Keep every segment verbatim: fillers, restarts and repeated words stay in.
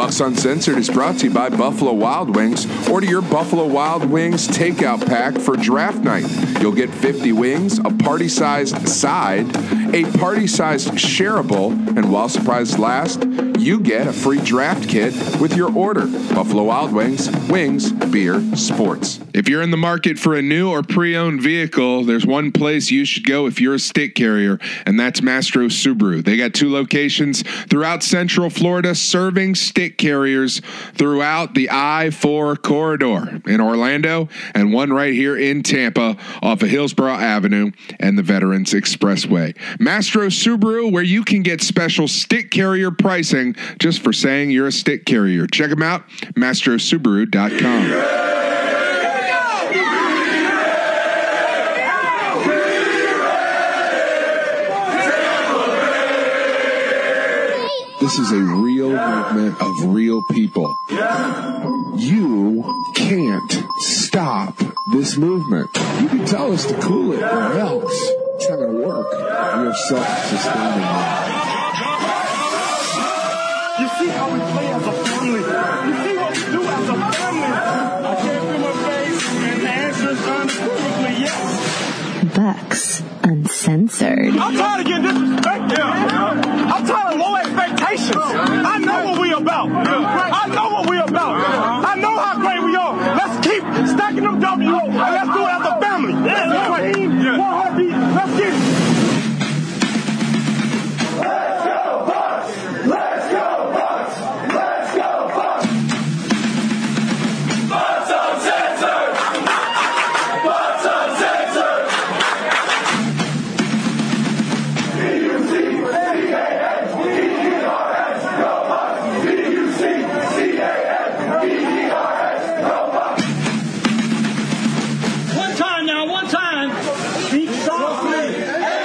Bucks Uncensored is brought to you by Buffalo Wild Wings. Order your Buffalo Wild Wings takeout pack for draft night. You'll get fifty wings, a party-sized side, a party-sized shareable, and while supplies last, you get a free draft kit with your order. Buffalo Wild Wings, wings, beer, sports. If you're in the market for a new or pre-owned vehicle, there's one place you should go if you're a stick carrier, and that's Mastro Subaru. They got two locations throughout Central Florida serving stick carriers throughout the I four corridor in Orlando, and one right here in Tampa off of Hillsborough Avenue and the Veterans Expressway. Mastro Subaru, where you can get special stick carrier pricing just for saying you're a stick carrier. Check them out, mastro subaru dot com. This is a real movement of real people. You can't stop this movement. You can tell us to cool it or else it's not going to work. We are self-sustaining now. You see how we play as a family. You see what we do as a family. I can't feel my face, and the answer is unequivocally yes. Bucks Uncensored. I'm tired of getting disrespected. Yeah. I'm tired of low expectations. I know what we about. I know what we about. I know how great we are. Let's keep stacking them W, and let's do it as a family. One team, one heartbeat. Let's get it. Let's go, Bucks! Let's go, Bucks! Let's go, Bucks! Bucks Uncensored! Bucks Uncensored! B U C C A N B E R S, go Bucks! B U C C A N B E R S, go Bucks! One time now, one time. Speak softly.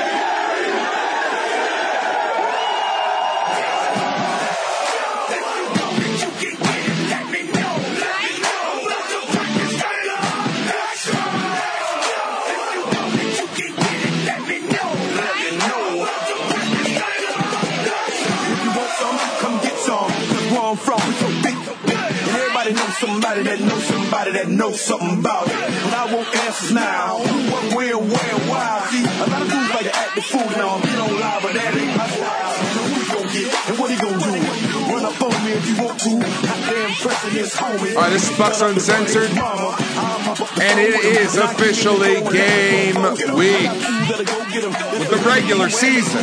Somebody that knows somebody that knows something about it. But I want answers now. Who, what, where, where, why? See, a lot of dudes like to act the fool now. Get on live, but that ain't my style. So who he gonna get? And what he gonna do? Run up on me if you want to. Goddamn pressing his homie. All right, this is Bucks Uncensored, and it is officially game week with the regular season.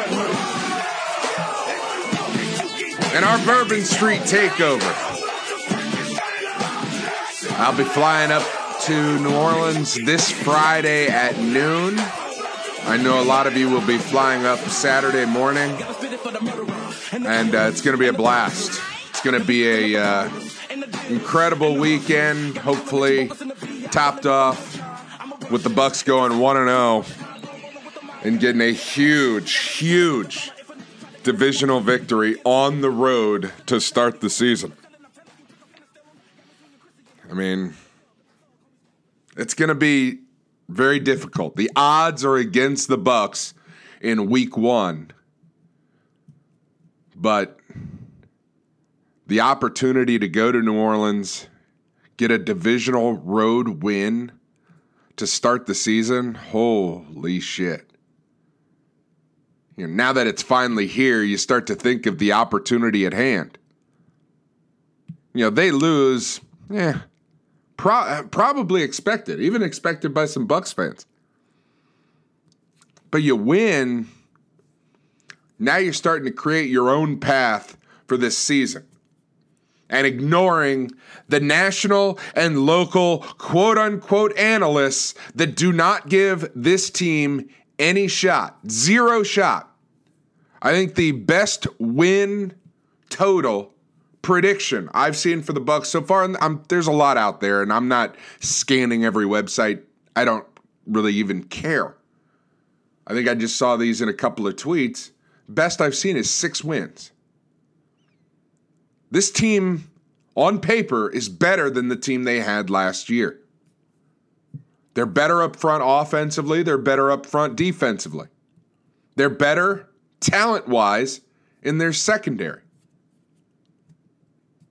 And our Bourbon Street takeover. I'll be flying up to New Orleans this Friday at noon. I know a lot of you will be flying up Saturday morning, and uh, it's going to be a blast. It's going to be a uh, incredible weekend, hopefully topped off with the Bucks going one and oh and getting a huge, huge divisional victory on the road to start the season. I mean, it's going to be very difficult. The odds are against the Bucks in week one. But the opportunity to go to New Orleans, get a divisional road win to start the season, holy shit. You know, now that it's finally here, you start to think of the opportunity at hand. You know, they lose, yeah. Pro- probably expected, even expected by some Bucks fans. But you win, now you're starting to create your own path for this season. And ignoring the national and local quote-unquote analysts that do not give this team any shot. Zero shot. I think the best win total prediction I've seen for the Bucks so far, and I'm, there's a lot out there, and I'm not scanning every website. I don't really even care. I think I just saw these in a couple of tweets. Best I've seen is six wins. This team, on paper, is better than the team they had last year. They're better up front offensively. They're better up front defensively. They're better talent-wise in their secondary.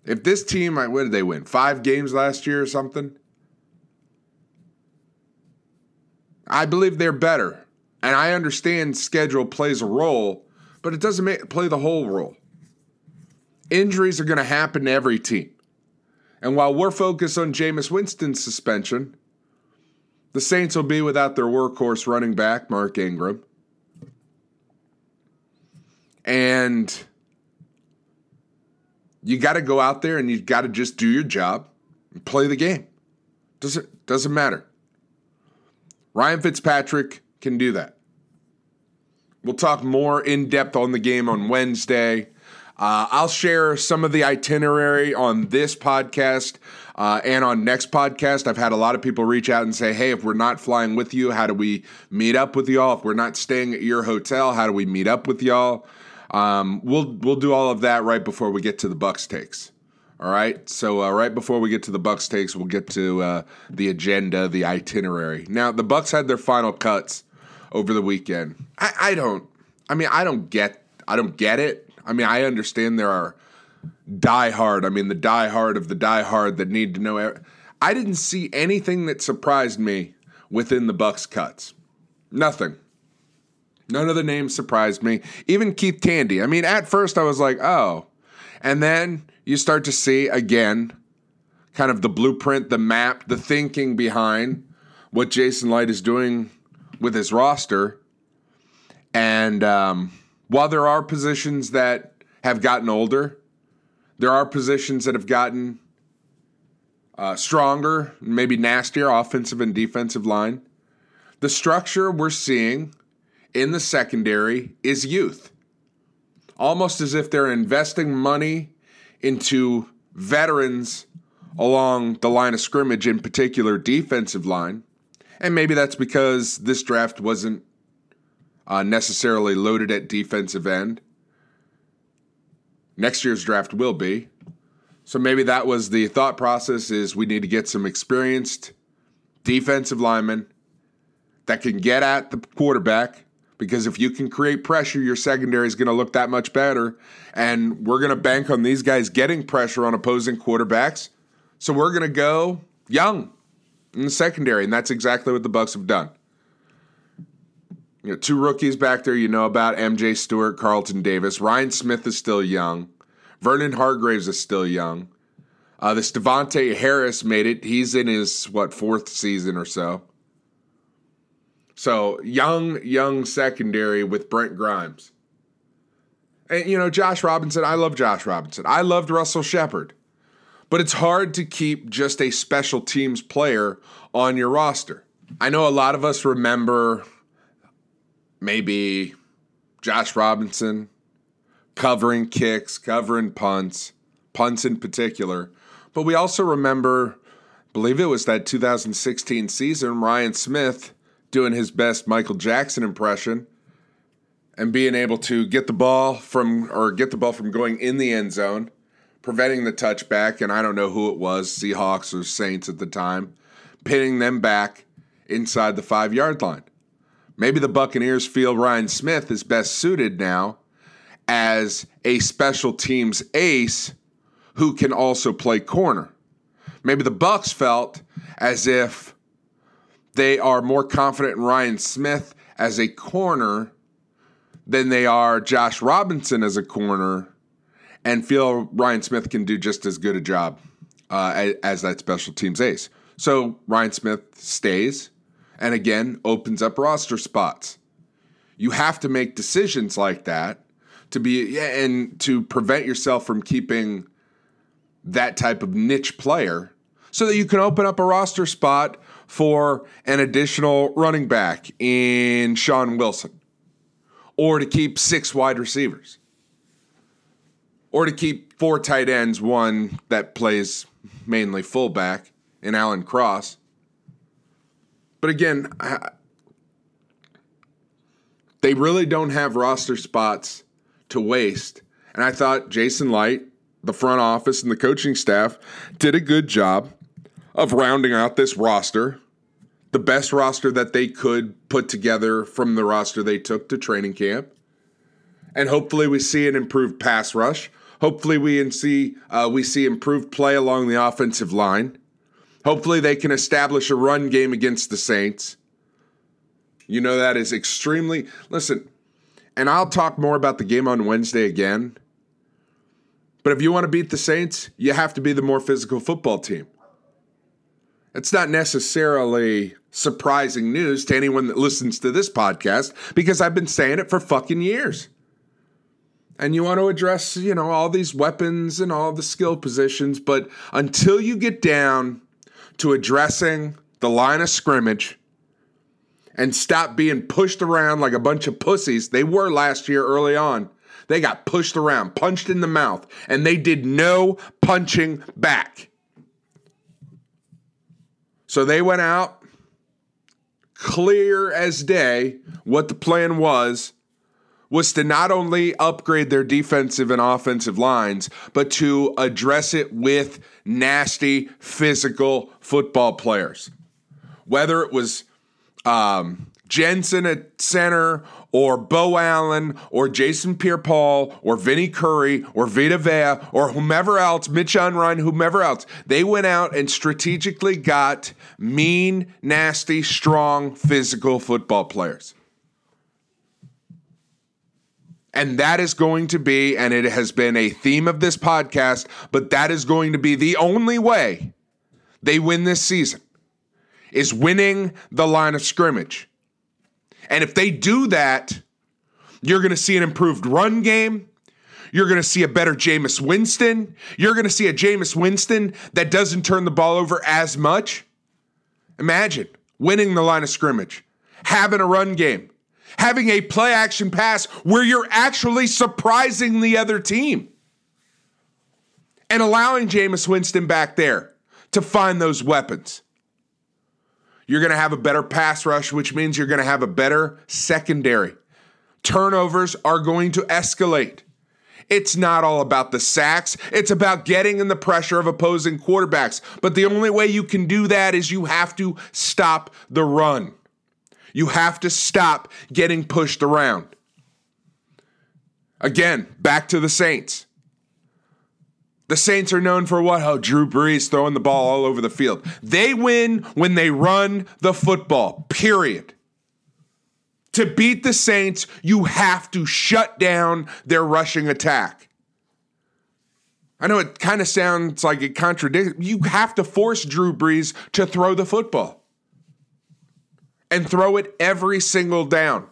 If this team, what did they win? Five games last year or something? I believe they're better. And I understand schedule plays a role, but it doesn't make, play the whole role. Injuries are going to happen to every team. And while we're focused on Jameis Winston's suspension, the Saints will be without their workhorse running back, Mark Ingram. And you got to go out there and you got to just do your job and play the game. Doesn't, doesn't matter. Ryan Fitzpatrick can do that. We'll talk more in depth on the game on Wednesday. Uh, I'll share some of the itinerary on this podcast uh, and on next podcast. I've had a lot of people reach out and say, hey, if we're not flying with you, how do we meet up with y'all? If we're not staying at your hotel, how do we meet up with y'all? Um, we'll we'll do all of that right before we get to the Bucs takes. All right? So uh, right before we get to the Bucs takes, we'll get to uh, the agenda, the itinerary. Now, the Bucs had their final cuts over the weekend. I, I don't, I mean, I don't get, I don't get it. I mean, I understand there are diehard, I mean, the diehard of the diehard that need to know. I didn't see anything that surprised me within the Bucs cuts. Nothing. None of the names surprised me. Even Keith Tandy. I mean, at first I was like, oh. And then you start to see, again, kind of the blueprint, the map, the thinking behind what Jason Licht is doing with his roster. And, um... while there are positions that have gotten older, there are positions that have gotten uh, stronger, maybe nastier, offensive and defensive line. The structure we're seeing in the secondary is youth. Almost as if they're investing money into veterans along the line of scrimmage, in particular defensive line. And maybe that's because this draft wasn't Uh, necessarily loaded at defensive end. Next year's draft will be. So maybe that was the thought process, is we need to get some experienced defensive linemen that can get at the quarterback, because if you can create pressure, your secondary is going to look that much better. And we're going to bank on these guys getting pressure on opposing quarterbacks. So we're going to go young in the secondary, and that's exactly what the Bucs have done. You know, two rookies back there you know about, M J Stewart, Carlton Davis. Ryan Smith is still young. Vernon Hargreaves is still young. Uh, this Devontae Harris made it. He's in his, what, fourth season or so. So, young, young secondary with Brent Grimes. And, you know, Josh Robinson, I love Josh Robinson. I loved Russell Shepard. But it's hard to keep just a special teams player on your roster. I know a lot of us remember maybe Josh Robinson covering kicks, covering punts, punts in particular. But we also remember, I believe it was that two thousand sixteen season, Ryan Smith doing his best Michael Jackson impression and being able to get the ball from, or get the ball from going in the end zone, preventing the touchback, and I don't know who it was, Seahawks or Saints at the time, pinning them back inside the five-yard line. Maybe the Buccaneers feel Ryan Smith is best suited now as a special teams ace who can also play corner. Maybe the Bucs felt as if they are more confident in Ryan Smith as a corner than they are Josh Robinson as a corner, and feel Ryan Smith can do just as good a job uh, as that special teams ace. So Ryan Smith stays. And again, opens up roster spots. You have to make decisions like that to be, yeah, and to prevent yourself from keeping that type of niche player, so that you can open up a roster spot for an additional running back in Sean Wilson, or to keep six wide receivers, or to keep four tight ends, one that plays mainly fullback in Alan Cross. But again, they really don't have roster spots to waste. And I thought Jason Licht, the front office, and the coaching staff did a good job of rounding out this roster, the best roster that they could put together from the roster they took to training camp. And hopefully we see an improved pass rush. Hopefully we see uh, we see improved play along the offensive line. Hopefully they can establish a run game against the Saints. You know that is extremely – listen, and I'll talk more about the game on Wednesday again. But if you want to beat the Saints, you have to be the more physical football team. It's not necessarily surprising news to anyone that listens to this podcast because I've been saying it for fucking years. And you want to address, you know, all these weapons and all the skill positions, but until you get down to addressing the line of scrimmage and stop being pushed around like a bunch of pussies, they were last year early on. They got pushed around, punched in the mouth, and they did no punching back. So they went out, clear as day, what the plan was, was to not only upgrade their defensive and offensive lines, but to address it with nasty, physical football players. Whether it was um, Jensen at center, or Bo Allen, or Jason Pierre-Paul, or Vinny Curry, or Vita Vea, or whomever else, Mitch Unrein, whomever else, they went out and strategically got mean, nasty, strong, physical football players. And that is going to be, and it has been a theme of this podcast, but that is going to be the only way they win this season, is winning the line of scrimmage. And if they do that, you're going to see an improved run game. You're going to see a better Jameis Winston. You're going to see a Jameis Winston that doesn't turn the ball over as much. Imagine winning the line of scrimmage, having a run game, having a play action pass where you're actually surprising the other team, and allowing Jameis Winston back there to find those weapons. You're going to have a better pass rush, which means you're going to have a better secondary. Turnovers are going to escalate. It's not all about the sacks. It's about getting in the pressure of opposing quarterbacks. But the only way you can do that is you have to stop the run. You have to stop getting pushed around. Again, back to the Saints. The Saints are known for what? Oh, Drew Brees throwing the ball all over the field. They win when they run the football, period. To beat the Saints, you have to shut down their rushing attack. I know it kind of sounds like it contradicts. You have to force Drew Brees to throw the football. And throw it every single down.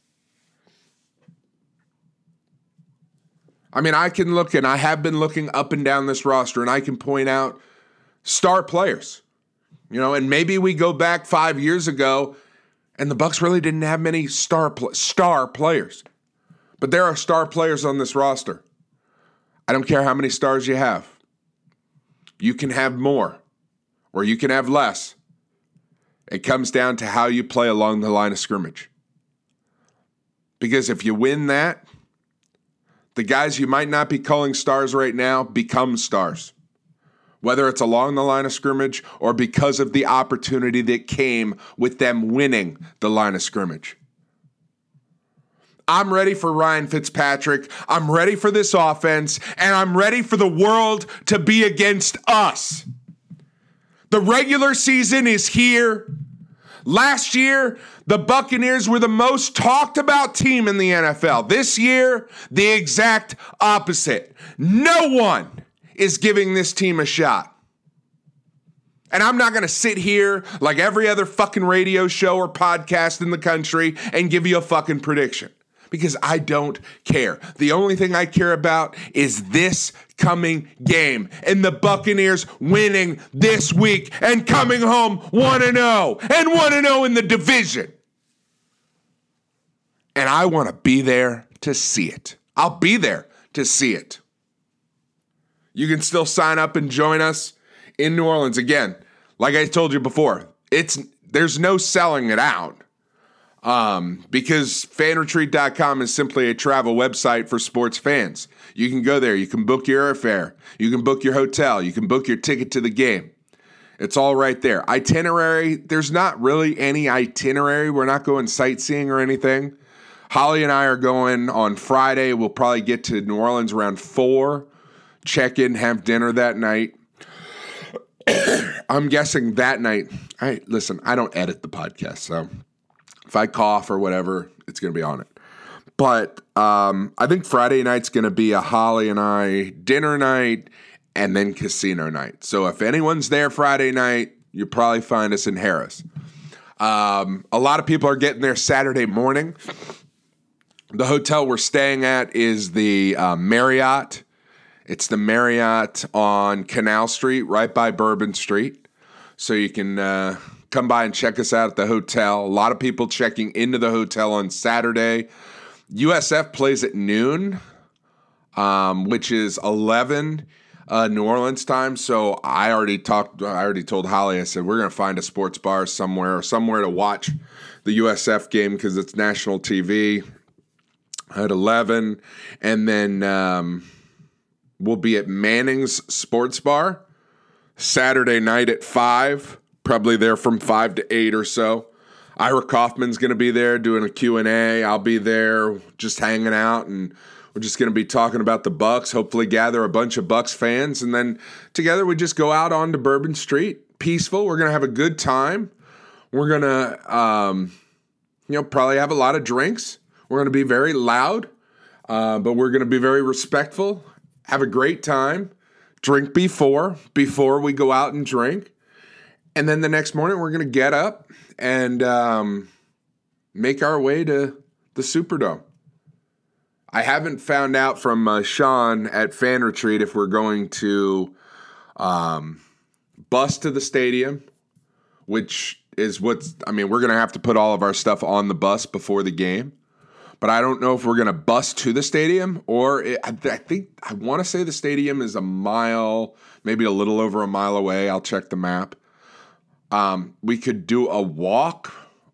I mean, I can look, and I have been looking up and down this roster, and I can point out star players. You know, and maybe we go back five years ago, and the Bucs really didn't have many star pl- star players. But there are star players on this roster. I don't care how many stars you have. You can have more, or you can have less. It comes down to how you play along the line of scrimmage. Because if you win that, the guys you might not be calling stars right now become stars. Whether it's along the line of scrimmage or because of the opportunity that came with them winning the line of scrimmage. I'm ready for Ryan Fitzpatrick. I'm ready for this offense. And I'm ready for the world to be against us. The regular season is here. Last year, the Buccaneers were the most talked about team in the N F L. This year, the exact opposite. No one is giving this team a shot. And I'm not going to sit here like every other fucking radio show or podcast in the country and give you a fucking prediction. Because I don't care. The only thing I care about is this coming game and the Buccaneers winning this week and coming home one and oh and one and oh in the division. And I want to be there to see it. I'll be there to see it. You can still sign up and join us in New Orleans. Again, like I told you before, it's there's no selling it out. Um, because fan retreat dot com is simply a travel website for sports fans. You can go there. You can book your airfare. You can book your hotel. You can book your ticket to the game. It's all right there. Itinerary, there's not really any itinerary. We're not going sightseeing or anything. Holly and I are going on Friday. We'll probably get to New Orleans around four. check in, have dinner that night. I'm guessing that night. I listen, I don't edit the podcast, so if I cough or whatever, it's going to be on it. But um, I think Friday night's going to be a Holly and I dinner night and then casino night. So if anyone's there Friday night, you'll probably find us in Harris. Um, a lot of people are getting there Saturday morning. The hotel we're staying at is the uh, Marriott. It's the Marriott on Canal Street, right by Bourbon Street. So you can uh, come by and check us out at the hotel. A lot of people checking into the hotel on Saturday. U S F plays at noon, um, which is eleven uh, New Orleans time. So I already talked. I already told Holly. I said we're going to find a sports bar somewhere, or somewhere to watch the U S F game because it's national T V at eleven, and then um, we'll be at Manning's Sports Bar Saturday night at five. Probably there from five to eight or so. Ira Kaufman's going to be there doing a Q and A. I'll be there just hanging out, and we're just going to be talking about the Bucks, hopefully gather a bunch of Bucks fans, and then together we just go out onto Bourbon Street, peaceful. We're going to have a good time. We're going to, um, you know, probably have a lot of drinks. We're going to be very loud, uh, but we're going to be very respectful, have a great time, drink before, before we go out and drink. And then the next morning we're going to get up and um, make our way to the Superdome. I haven't found out from uh, Sean at Fan Retreat if we're going to um, bus to the stadium, which is what's, I mean, we're going to have to put all of our stuff on the bus before the game. But I don't know if we're going to bus to the stadium or it, I, I think, I want to say the stadium is a mile, maybe a little over a mile away. I'll check the map. Um, we could do a walk.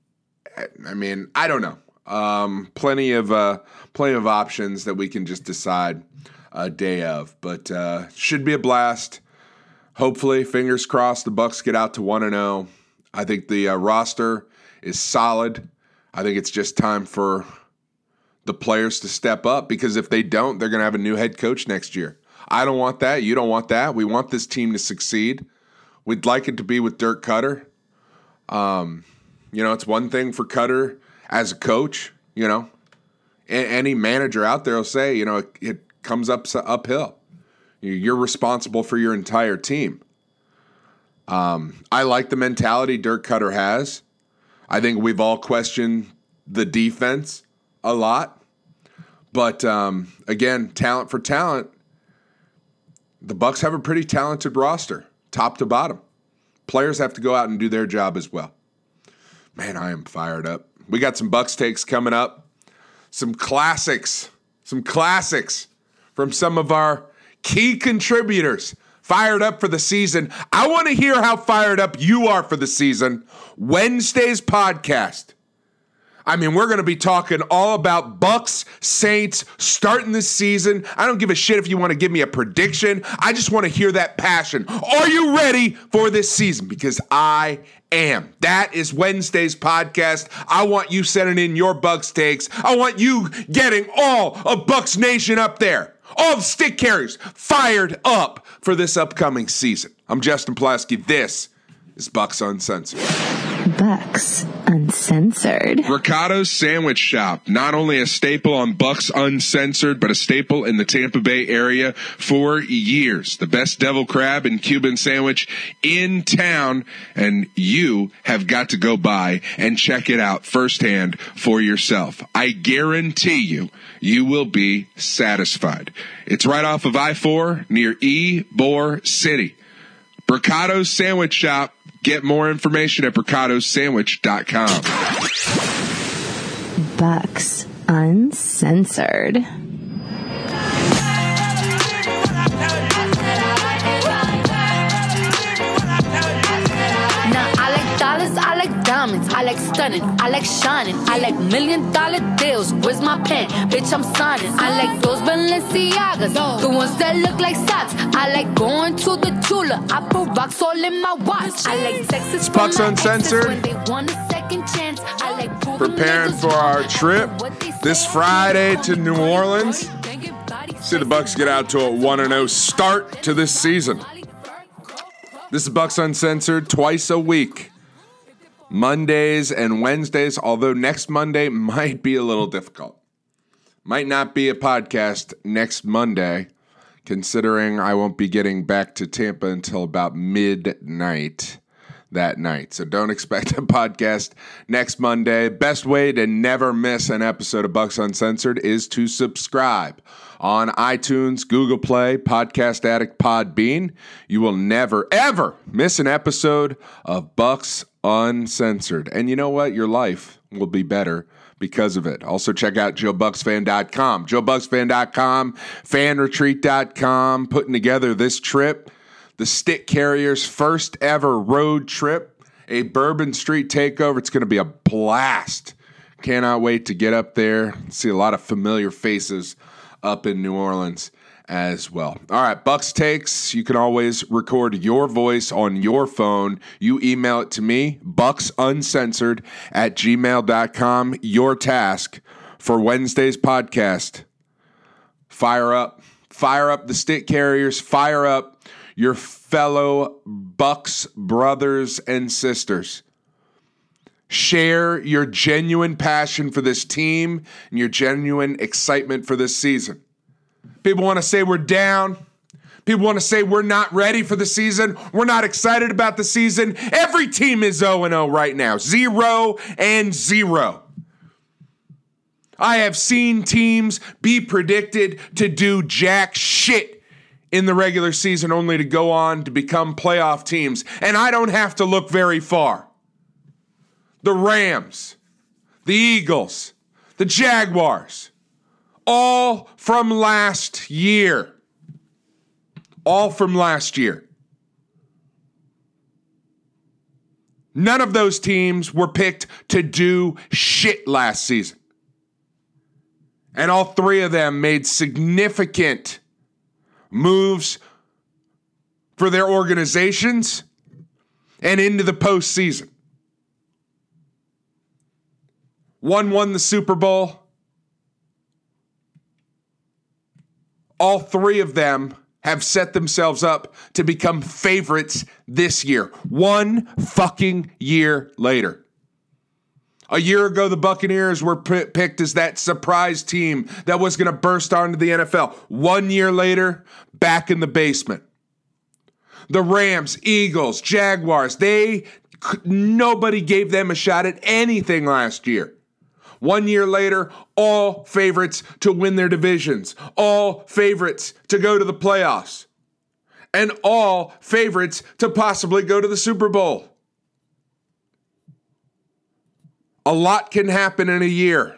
I mean, I don't know. Um, plenty of uh, plenty of options that we can just decide a day of, but uh, should be a blast. Hopefully, fingers crossed, the Bucks get out to one and zero. I think the uh, roster is solid. I think it's just time for the players to step up because if they don't, they're going to have a new head coach next year. I don't want that. You don't want that. We want this team to succeed. We'd like it to be with Dirk Cutter. Um, you know, it's one thing for Cutter as a coach, you know. A- any manager out there will say, you know, it, it comes up uphill. You're responsible for your entire team. Um, I like the mentality Dirk Cutter has. I think we've all questioned the defense a lot. But, um, again, talent for talent, the Bucks have a pretty talented roster. Top to bottom. Players have to go out and do their job as well. Man, I am fired up. We got some Bucks takes coming up. Some classics. Some classics from some of our key contributors. Fired up for the season. I want to hear how fired up you are for the season. Wednesday's podcast. I mean, we're going to be talking all about Bucks, Saints, starting this season. I don't give a shit if you want to give me a prediction. I just want to hear that passion. Are you ready for this season? Because I am. That is Wednesday's podcast. I want you sending in your Bucks takes. I want you getting all of Bucks Nation up there. All the stick carriers fired up for this upcoming season. I'm Justin Pulaski. This is Bucks Uncensored. Bucks Uncensored. Ricardo's Sandwich Shop, not only a staple on Bucks Uncensored, but a staple in the Tampa Bay area for years. The best devil crab and Cuban sandwich in town, and you have got to go by and check it out firsthand for yourself. I guarantee you, you will be satisfied. It's right off of I four near Ybor City. Ricardo's Sandwich Shop. Get more information at ricardos sandwich dot com. Bucks Uncensored. Now I like dollars, I like diamonds, I like stunning, I like shining, I like million dollar deals. Where's my pen? Bitch, I'm signing. I like those Balenciagas, the ones that look like socks. I like going to the Tula. I put rocks all in my watch. I like Texas. Bucks Uncensored. When they want a second chance. I like preparing for our trip this Friday to New Orleans. See the Bucks get out to a one and oh start to this season. This is Bucks Uncensored twice a week. Mondays and Wednesdays, although next Monday might be a little difficult. Might not be a podcast next Monday, considering I won't be getting back to Tampa until about midnight that night. So don't expect a podcast next Monday. Best way to never miss an episode of Bucks Uncensored is to subscribe on iTunes, Google Play, Podcast Addict, Podbean. You will never, ever miss an episode of Bucks Uncensored. And you know what? Your life will be better because of it. Also check out joe bucks fan dot com. joe bucks fan dot com, fan retreat dot com, putting together this trip, the Stick Carriers' first ever road trip, a Bourbon Street takeover. It's going to be a blast. Cannot wait to get up there. See a lot of familiar faces up in New Orleans as well. All right, Bucks Takes. You can always record your voice on your phone. You email it to me, bucksuncensored at gmail dot com. Your task for Wednesday's podcast. Fire up. Fire up the Stick Carriers. Fire up your fellow Bucks brothers and sisters. Share your genuine passion for this team and your genuine excitement for this season. People want to say we're down. People want to say we're not ready for the season. We're not excited about the season. Every team is oh and oh right now. Zero and zero. I have seen teams be predicted to do jack shit in the regular season only to go on to become playoff teams. And I don't have to look very far. The Rams, the Eagles, the Jaguars, all from last year. All from last year. None of those teams were picked to do shit last season. And all three of them made significant moves for their organizations and into the postseason. One won the Super Bowl. All three of them have set themselves up to become favorites this year. One fucking year later. A year ago, the Buccaneers were p- picked as that surprise team that was going to burst onto the N F L. One year later, back in the basement. The Rams, Eagles, Jaguars, they nobody gave them a shot at anything last year. One year later, all favorites to win their divisions, all favorites to go to the playoffs, and all favorites to possibly go to the Super Bowl. A lot can happen in a year.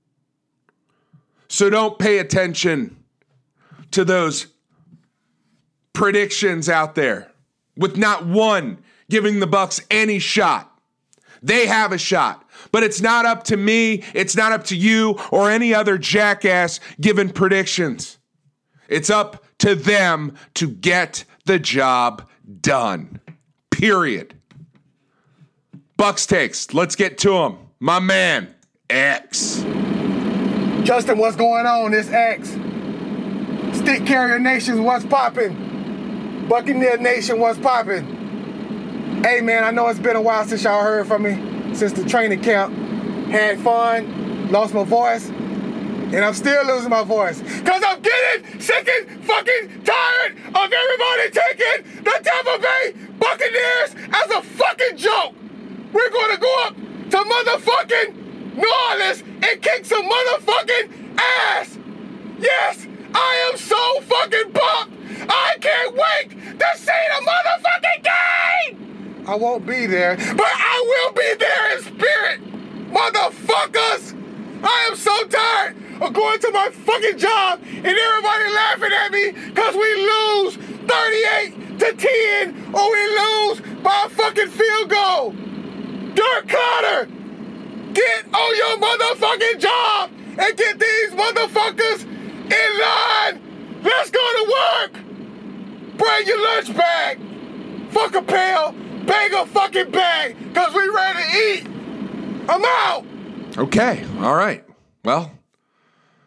So don't pay attention to those predictions out there with not one giving the Bucks any shot. They have a shot. But it's not up to me, it's not up to you, or any other jackass giving predictions. It's up to them to get the job done. Period. Bucks Takes. Let's get to them. My man, X. Justin, what's going on? This X. Stick Carrier Nation, what's poppin'? Buccaneer Nation, what's poppin'? Hey, man, I know it's been a while since y'all heard from me. Since the training camp, had fun, lost my voice, and I'm still losing my voice. Cause I'm getting sick and fucking tired of everybody taking the Tampa Bay Buccaneers as a fucking joke. We're gonna go up to motherfucking New Orleans and kick some motherfucking ass. Yes, I am so fucking pumped. I can't wait to see the motherfucking game. I won't be there, but I will be there in spirit, motherfuckers! I am so tired of going to my fucking job and everybody laughing at me because we lose thirty-eight to ten or we lose by a fucking field goal. Dirk Carter, get on your motherfucking job and get these motherfuckers in line. Let's go to work. Bring your lunch bag. Fuck a pail. Bag a fucking bag, because we ready to eat. I'm out. Okay, all right. Well,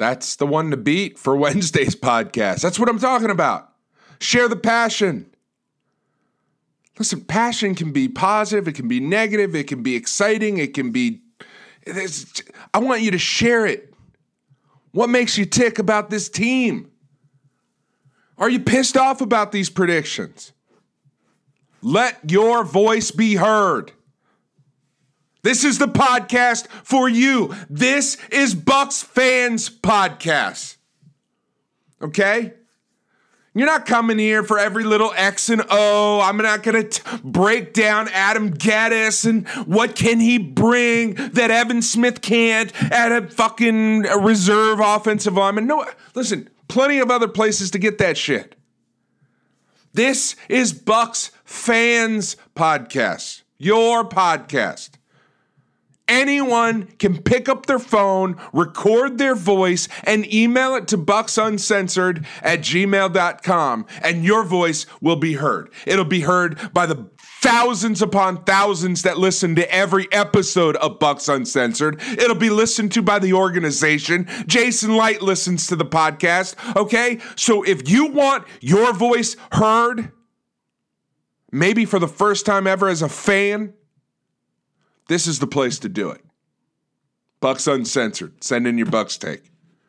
That's the one to beat for Wednesday's podcast. That's what I'm talking about. Share the passion. Listen, passion can be positive. It can be negative. It can be exciting. It can be... I want you to share it. What makes you tick about this team? Are you pissed off about these predictions? Let your voice be heard. This is the podcast for you. This is Bucks Fans Podcast. Okay? You're not coming here for every little X and O. I'm not going to break down Adam Gaddis and what can he bring that Evan Smith can't at a fucking reserve offensive lineman. No, listen, plenty of other places to get that shit. This is Bucks Fans Podcast, your podcast. Anyone can pick up their phone, record their voice, and email it to bucksuncensored at gmail dot com, and your voice will be heard. It'll be heard by the thousands upon thousands that listen to every episode of Bucks Uncensored. It'll be listened to by the organization. Jason Light listens to the podcast, okay? So if you want your voice heard, maybe for the first time ever as a fan, this is the place to do it. Bucks Uncensored. Send in your Bucks take.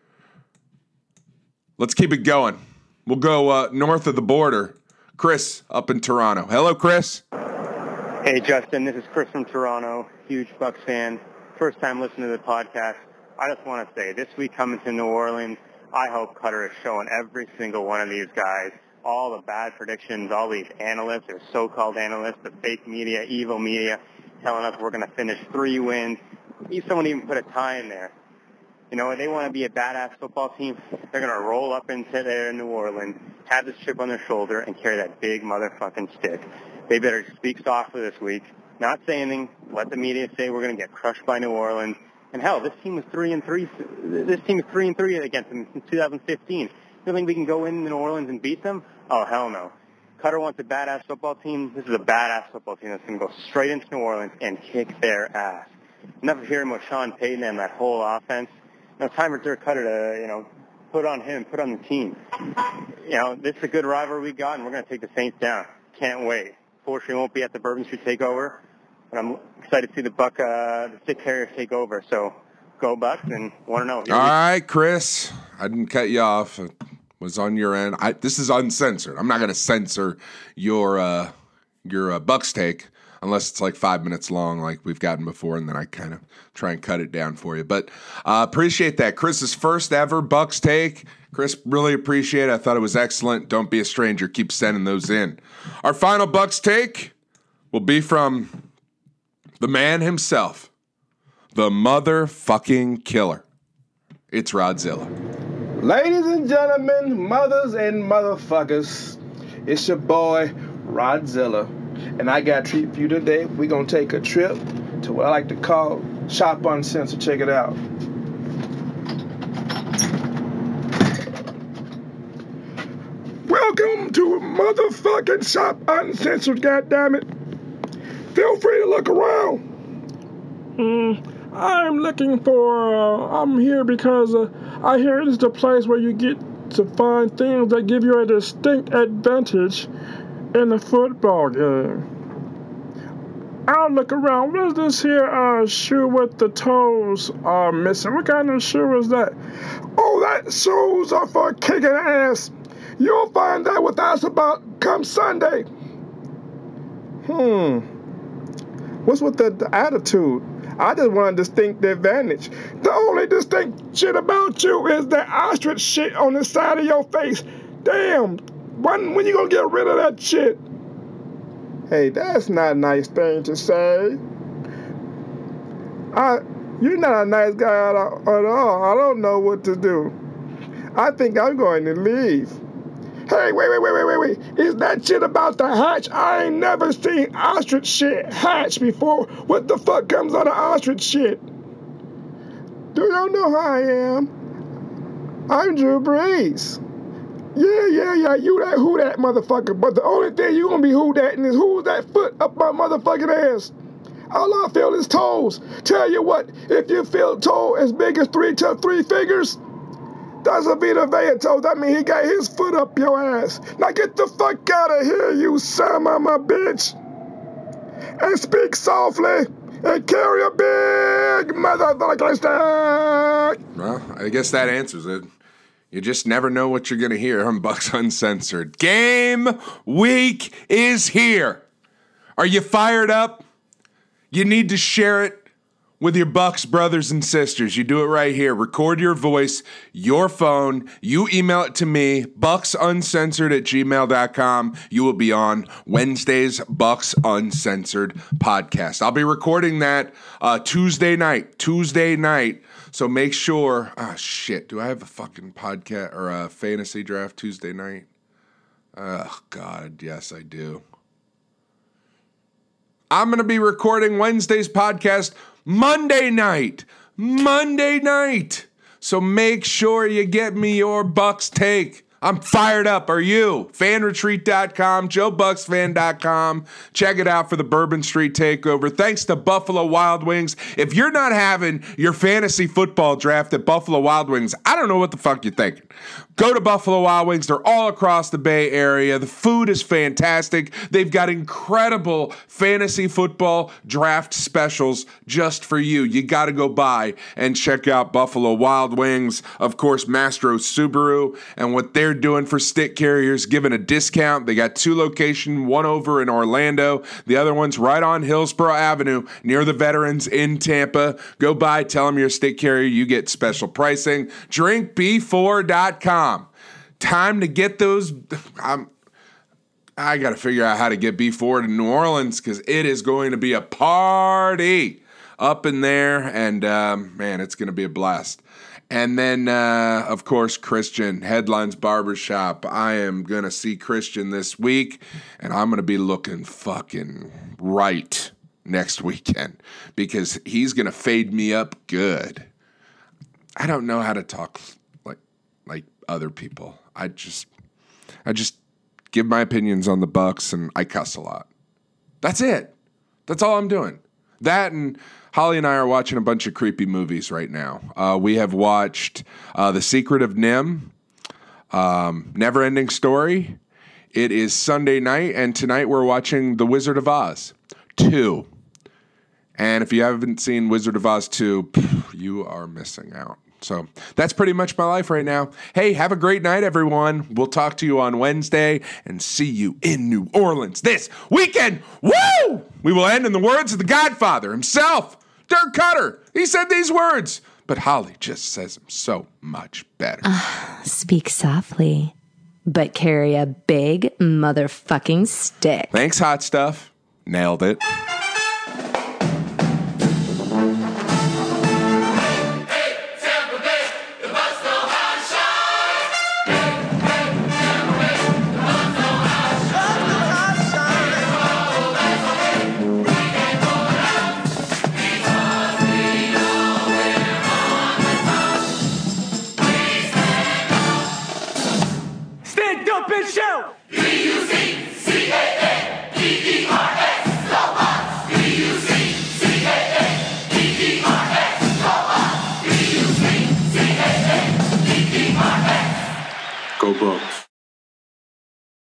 Let's keep it going. We'll go uh, north of the border. Chris up in Toronto. Hello, Chris. Hey, Justin. This is Chris from Toronto. Huge Bucks fan. First time listening to the podcast. I just want to say, this week coming to New Orleans, I hope Cutter is showing every single one of these guys all the bad predictions, all these analysts or so-called analysts, the fake media, evil media, telling us we're going to finish three wins. Someone even put a tie in there. You know, they want to be a badass football team. They're going to roll up into there in New Orleans, have this chip on their shoulder, and carry that big motherfucking stick. They better speak softly this week, not say anything. Let the media say we're going to get crushed by New Orleans. And hell, this team was three and three. This team was three and three against them since two thousand fifteen. You think we can go in New Orleans and beat them? Oh, hell no. Cutter wants a badass football team. This is a badass football team that's going to go straight into New Orleans and kick their ass. Enough of hearing what Sean Payton and that whole offense. Now it's time for Dirk Cutter to, you know, put on him, put on the team. You know, this is a good rivalry we got, and we're going to take the Saints down. Can't wait. Fortunately, won't be at the Bourbon Street takeover, but I'm excited to see the Buck, uh, the Stick Carriers take over. So go Bucks, and want to know. All right, Chris. I didn't cut you off. It was on your end. I, this is uncensored. I'm not going to censor your uh, your uh, Bucks take unless it's like five minutes long like we've gotten before, and then I kind of try and cut it down for you. But uh, appreciate that. Chris's first ever Bucks take. Chris, really appreciate it. I thought it was excellent. Don't be a stranger. Keep sending those in. Our final Bucks take will be from the man himself, the motherfucking killer. It's Rodzilla. Ladies and gentlemen, mothers and motherfuckers, it's your boy, Rodzilla. And I got a treat for you today. We're going to take a trip to what I like to call Shop Uncensored. Check it out. Welcome to motherfucking Shop Uncensored, goddammit. Feel free to look around. Hmm. I'm looking for, uh, I'm here because uh, I hear it's the place where you get to find things that give you a distinct advantage in a football game. I'll look around. What is this here uh, shoe with the toes uh, missing? What kind of shoe is that? Oh, that shoes are for kicking ass. You'll find out what that's about come Sunday. Hmm. What's with the, the attitude? I just want a distinct advantage. The only distinct shit about you is that ostrich shit on the side of your face. Damn. When, when you gonna get rid of that shit? Hey, that's not a nice thing to say. I, you're not a nice guy at all. I don't know what to do. I think I'm going to leave. Hey, wait, wait, wait, wait, wait, wait. Is that shit about the hatch? I ain't never seen ostrich shit hatch before. What the fuck comes out of ostrich shit? Do y'all know who I am? I'm Drew Brees. Yeah, yeah, yeah, you that who that motherfucker. But the only thing you gonna be who that and is who's that foot up my motherfucking ass. All I feel is toes. Tell you what, if you feel toe as big as three to three fingers, That's a Vita Vea. That means he got his foot up your ass. Now get the fuck out of here, you son of a bitch. And speak softly and carry a big motherfucking stick. Well, I guess that answers it. You just never know what you're going to hear on Bucks Uncensored. Game week is here. Are you fired up? You need to share it with your Bucks brothers and sisters. You do it right here. Record your voice, your phone. You email it to me, bucks uncensored at gmail dot com. You will be on Wednesday's Bucks Uncensored podcast. I'll be recording that uh, Tuesday night. Tuesday night. So make sure, ah, shit, do I have a fucking podcast or a fantasy draft Tuesday night? Oh, God, yes, I do. I'm going to be recording Wednesday's podcast Monday night. Monday night. So make sure you get me your Bucks take. I'm fired up. Are you? fan retreat dot com, joe bucks fan dot com. Check it out for the Bourbon Street Takeover. Thanks to Buffalo Wild Wings. If you're not having your fantasy football draft at Buffalo Wild Wings, I don't know what the fuck you're thinking. Go to Buffalo Wild Wings. They're all across the Bay Area. The food is fantastic. They've got incredible fantasy football draft specials just for you. You got to go by and check out Buffalo Wild Wings. Of course, Mastro Subaru and what they're doing for stick carriers, giving a discount. They got two locations, one over in Orlando. The other one's right on Hillsborough Avenue near the Veterans in Tampa. Go by, tell them you're a stick carrier. You get special pricing. drink b four dot com. Time to get those. I'm, I got to figure out how to get B four to New Orleans because it is going to be a party up in there. And, um, man, it's going to be a blast. And then, uh, of course, Christian, Headlines Barbershop. I am going to see Christian this week, and I'm going to be looking fucking right next weekend because he's going to fade me up good. I don't know how to talk like like other people. I just I just give my opinions on the Bucks and I cuss a lot. That's it. That's all I'm doing. That and Holly and I are watching a bunch of creepy movies right now. Uh, we have watched uh, The Secret of Nim, um, Never Ending Story. It is Sunday night, and tonight we're watching The Wizard of Oz two. And if you haven't seen Wizard of Oz two, pff, you are missing out. So that's pretty much my life right now. Hey, have a great night, everyone. We'll talk to you on Wednesday and see you in New Orleans this weekend. Woo! We will end in the words of the Godfather himself, Dirk Cutter. He said these words, but Holly just says them so much better. Uh, speak softly, but carry a big motherfucking stick. Thanks, Hot Stuff. Nailed it. Stand up and shout!